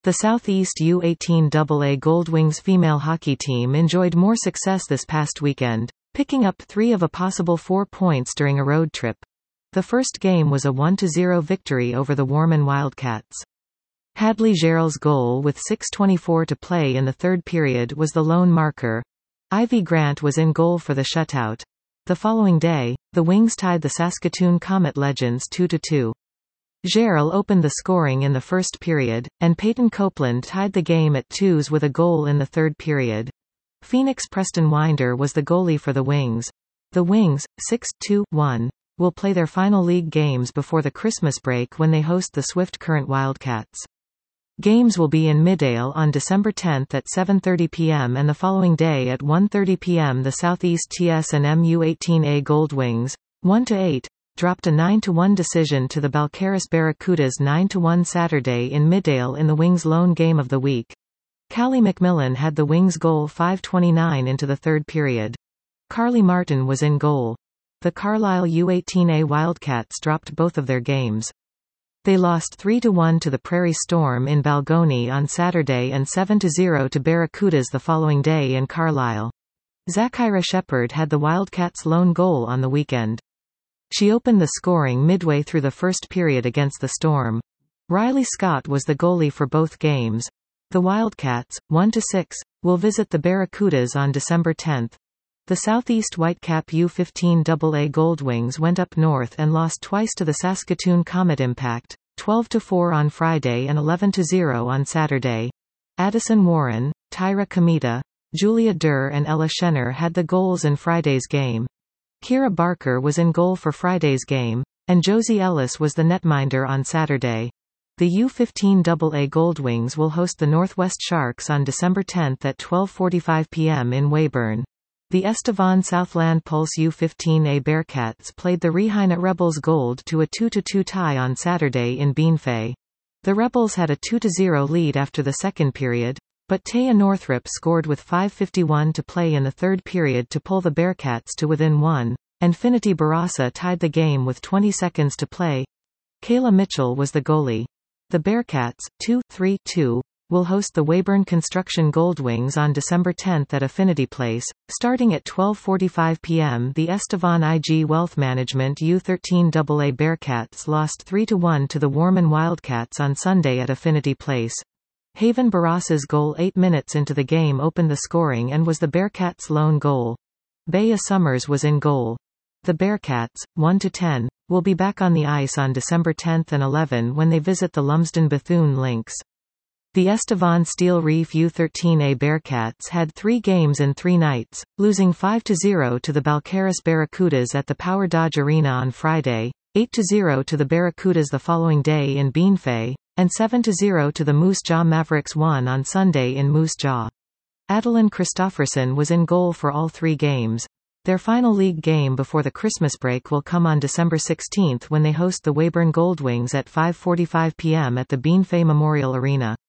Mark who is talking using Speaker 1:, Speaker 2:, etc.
Speaker 1: The Southeast U18 AA Goldwings female hockey team enjoyed more success this past weekend, picking up 3 of a possible 4 points during a road trip. The first game was a 1-0 victory over the Warman Wildcats. Hadley Gerald's goal with 6:24 to play in the third period was the lone marker. Ivy Grant was in goal for the shutout. The following day, the Wings tied the Saskatoon Comet Legends 2-2. Gerald opened the scoring in the first period, and Peyton Copeland tied the game at 2s with a goal in the third period. Phoenix Preston Winder was the goalie for the Wings. The Wings, 6-2-1, will play their final league games before the Christmas break when they host the Swift Current Wildcats. Games will be in Midale on December 10 at 7:30 p.m. and the following day at 1:30 p.m. The Southeast TS&M U18A Goldwings, 1-8, dropped a 9-1 decision to the Balcarres Barracudas 9-1 Saturday in Midale in the Wings' lone game of the week. Callie McMillan had the Wings' goal 5:29 into the third period. Carly Martin was in goal. The Carlisle U18A Wildcats dropped both of their games. They lost 3-1 to the Prairie Storm in Balgony on Saturday and 7-0 to Barracudas the following day in Carlisle. Zachira Shepard had the Wildcats' lone goal on the weekend. She opened the scoring midway through the first period against the Storm. Riley Scott was the goalie for both games. The Wildcats, 1-6, will visit the Barracudas on December 10. The Southeast Whitecap U15 AA Goldwings went up north and lost twice to the Saskatoon Comet Impact, 12-4 on Friday and 11-0 on Saturday. Addison Warren, Tyra Kamita, Julia Durr and Ella Schenner had the goals in Friday's game. Kira Barker was in goal for Friday's game, and Josie Ellis was the netminder on Saturday. The U15 AA Goldwings will host the Northwest Sharks on December 10 at 12:45 p.m. in Weyburn. The Estevan Southland Pulse U15A Bearcats played the Regina Rebels Gold to a 2-2 tie on Saturday in Beanfay. The Rebels had a 2-0 lead after the second period, but Taya Northrop scored with 5:51 to play in the third period to pull the Bearcats to within 1, and Finity Barassa tied the game with 20 seconds to play. Kayla Mitchell was the goalie. The Bearcats, 2-3-2, will host the Weyburn Construction Goldwings on December 10 at Affinity Place, starting at 12:45 p.m. The Estevan IG Wealth Management U13 AA Bearcats lost 3-1 to the Warman Wildcats on Sunday at Affinity Place. Haven Barassa's goal 8 minutes into the game opened the scoring and was the Bearcats' lone goal. Bea Summers was in goal. The Bearcats, 1-10, will be back on the ice on December 10 and 11 when they visit the Lumsden Bethune Lynx. The Estevan Steel Reef U13A Bearcats had 3 games in 3 nights, losing 5-0 to the Balcarres Barracudas at the Power Dodge Arena on Friday, 8-0 to the Barracudas the following day in Beanfay, and 7-0 to the Moose Jaw Mavericks 1 on Sunday in Moose Jaw. Adeline Christofferson was in goal for all 3 games. Their final league game before the Christmas break will come on December 16 when they host the Weyburn Goldwings at 5:45 p.m. at the Beanfay Memorial Arena.